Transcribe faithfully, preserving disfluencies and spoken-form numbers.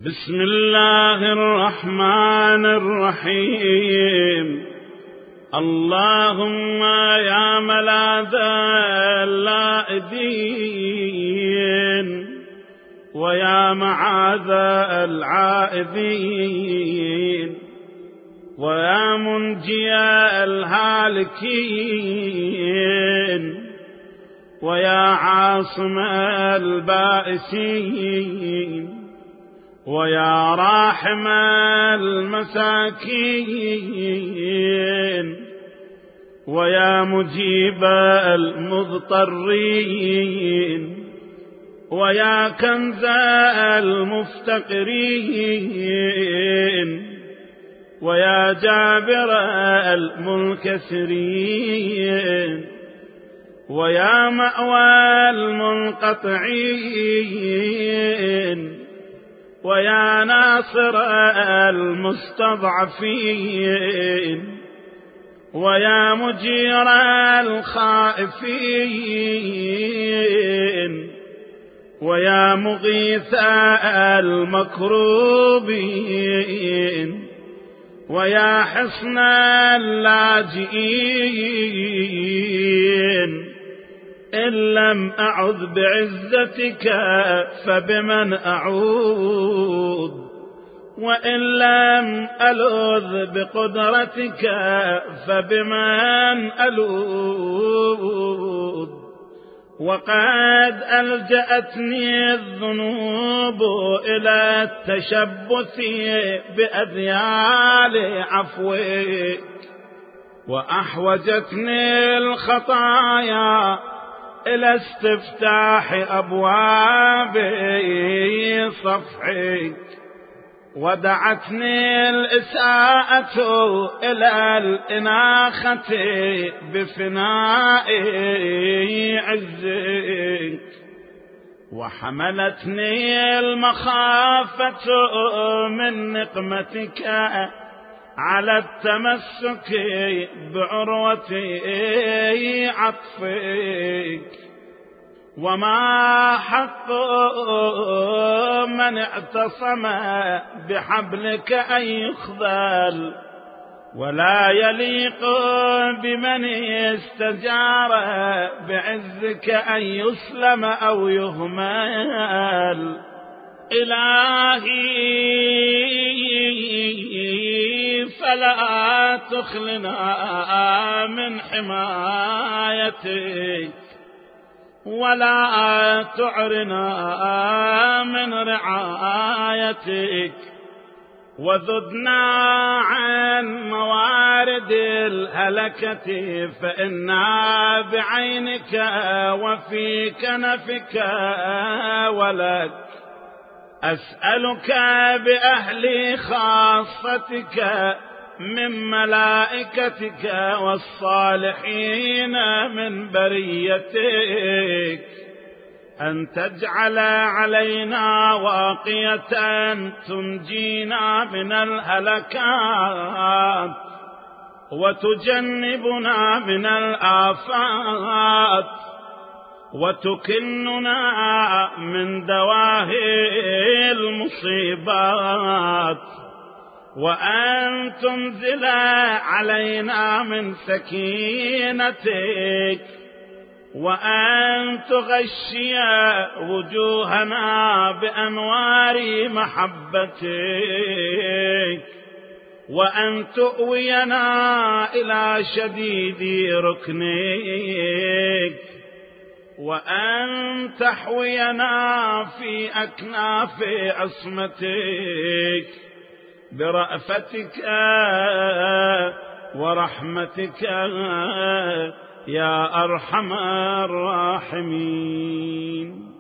بسم الله الرحمن الرحيم. اللهم يا ملاذ اللائذين ويا معاذ العائذين ويا منجي الهالكين ويا عاصم البائسين ويا راحم المساكين ويا مجيب المضطرين ويا كنز المفتقرين ويا جابر المنكسرين ويا مأوى المنقطعين ويا ناصر المستضعفين ويا مجير الخائفين ويا مغيث المكروبين ويا حصن اللاجئين إن لم أعوذ بعزتك فبمن أعوذ وإن لم ألوذ بقدرتك فبمن ألوذ وقد ألجأتني الذنوب إلى التشبث بأذيال عفوك وأحوجتني الخطايا إلى استفتاح أبواب صفحك ودعتني الإساءة إلى الإناخة بفناء عزك وحملتني المخافة من نقمتك على التمسك بعروة عطفك وما حق من اعتصم بحبلك أن يخذل ولا يليق بمن استجار بعزك أن يسلم أو يهمل. إلهي فلا تخلنا من حمايتك ولا تعرنا من رعايتك وذدنا عن موارد الهلكة فإنا بعينك وفي كنفك ولك. أسألك بأهل خاصتك من ملائكتك والصالحين من بريتك أن تجعل علينا واقية تنجينا من الهلكات وتجنبنا من الآفات وتكننا من دواهي المصيبات وأن تنزل علينا من سكينتك وأن تغشي وجوهنا بأنوار محبتك وأن تؤوينا إلى شديد ركنك وأن تحوينا في أكناف عصمتك برأفتك ورحمتك يا أرحم الراحمين.